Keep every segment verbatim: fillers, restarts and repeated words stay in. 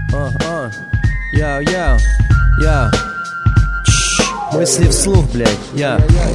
А, а, я, я, я. Мысли вслух, блядь. Я,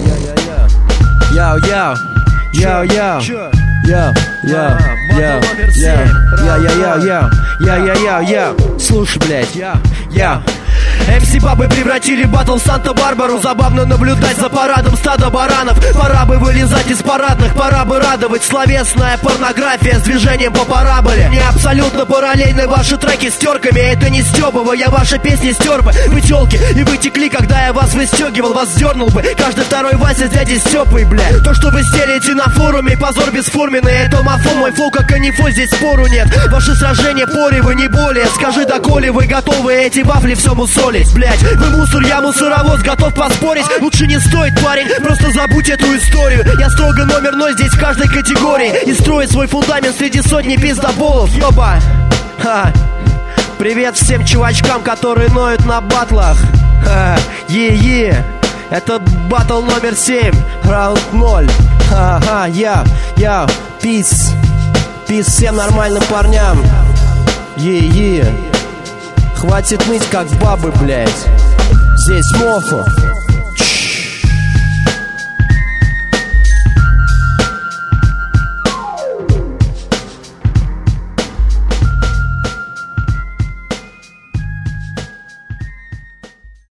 я, я, я, я, я, я, я, я, я, я, я, я, я, я, я, я, я. Слушай, блядь, я, я. эм си-бабы превратили баттл в Санта-Барбару. Забавно наблюдать за парадом стада баранов. Пора бы вылезать из парадных, пора бы радовать. Словесная порнография с движением по параболе. Не абсолютно параллельны ваши треки с терками. Это не Стёбова, я ваши песни стер бы. Вы тёлки, и вы текли, когда я вас выстёгивал. Вас дернул бы каждый второй Вася с дядей Стёпой, бля. То, что вы стелите на форуме, позор бесформенный. Это мафон, мой флоу как канифоль, здесь спору нет. Ваши сражения поревы, не более. Скажи, доколе вы готовы эти вафли все мусолить, блять. Вы мусор, я мусоровоз, готов поспорить. Лучше не стоит, парень, просто забудь эту историю. Я строго номер ноль здесь в каждой категории. И строит свой фундамент среди сотни пиздоболов. Ёба, ха. Привет всем чувачкам, которые ноют на батлах. Ха, е-е. Это батл номер семь, раунд ноль. Ха-ха, я, я, пис. Пис всем нормальным парням. Е-е. Хватит ныть, как бабы, блядь. Здесь Мохо.